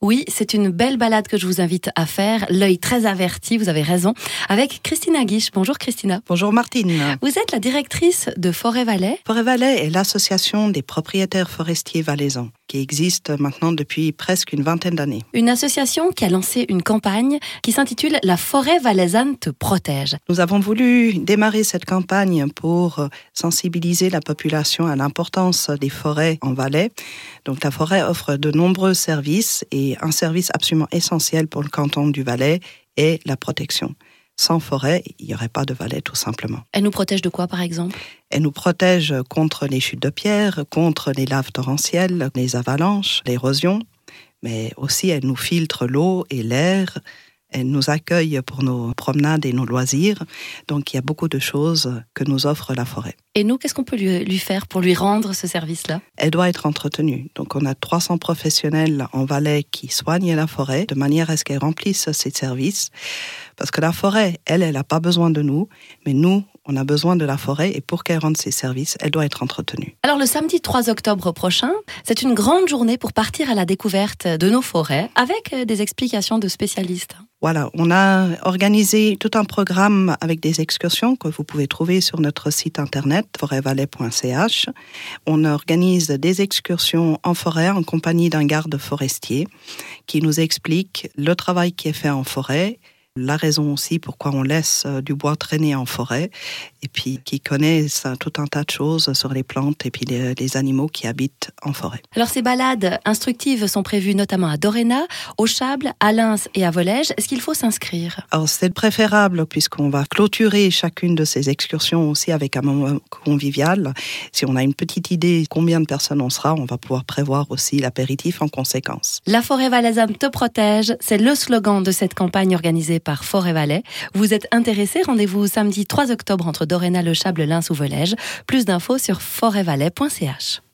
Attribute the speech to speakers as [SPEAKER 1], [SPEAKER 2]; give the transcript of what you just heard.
[SPEAKER 1] Oui, c'est une belle balade que je vous invite à faire, l'œil très averti, vous avez raison, avec Christina Guiche. Bonjour Christina.
[SPEAKER 2] Bonjour Martine.
[SPEAKER 1] Vous êtes la directrice de Forêt Valais.
[SPEAKER 2] Forêt Valais est l'association des propriétaires forestiers valaisans, qui existe maintenant depuis presque une vingtaine d'années.
[SPEAKER 1] Une association qui a lancé une campagne qui s'intitule « La forêt valaisanne te protège ».
[SPEAKER 2] Nous avons voulu démarrer cette campagne pour sensibiliser la population à l'importance des forêts en Valais. Donc la forêt offre de nombreux services et un service absolument essentiel pour le canton du Valais est la protection. Sans forêt, il n'y aurait pas de Valais tout simplement.
[SPEAKER 1] Elle nous protège de quoi par exemple ?
[SPEAKER 2] Elle nous protège contre les chutes de pierre, contre les laves torrentielles, les avalanches, l'érosion, mais aussi elle nous filtre l'eau et l'air. Elle nous accueille pour nos promenades et nos loisirs. Donc, il y a beaucoup de choses que nous offre la forêt.
[SPEAKER 1] Et nous, qu'est-ce qu'on peut lui faire pour lui rendre ce service-là ? Elle
[SPEAKER 2] doit être entretenue. Donc, on a 300 professionnels en Valais qui soignent la forêt de manière à ce qu'elle remplisse ses services. Parce que la forêt, elle n'a pas besoin de nous, mais nous, on a besoin de la forêt et pour qu'elle rende ses services, elle doit être entretenue.
[SPEAKER 1] Alors le samedi 3 octobre prochain, c'est une grande journée pour partir à la découverte de nos forêts avec des explications de spécialistes.
[SPEAKER 2] Voilà, on a organisé tout un programme avec des excursions que vous pouvez trouver sur notre site internet forêtvalais.ch. On organise des excursions en forêt en compagnie d'un garde forestier qui nous explique le travail qui est fait en forêt, la raison aussi pourquoi on laisse du bois traîner en forêt et puis qui connaissent tout un tas de choses sur les plantes et puis les animaux qui habitent en forêt.
[SPEAKER 1] Alors ces balades instructives sont prévues notamment à Doréna, au Chables, à Lens et à Volège. Est-ce qu'il faut s'inscrire ?
[SPEAKER 2] Alors c'est préférable puisqu'on va clôturer chacune de ces excursions aussi avec un moment convivial. Si on a une petite idée combien de personnes on sera, on va pouvoir prévoir aussi l'apéritif en conséquence.
[SPEAKER 1] La forêt valaisanne te protège, c'est le slogan de cette campagne organisée par Forêt Valais. Vous êtes intéressé, rendez-vous samedi 3 octobre entre Doréna, le Chables, Lens ou Volège. Plus d'infos sur forêtvalais.ch.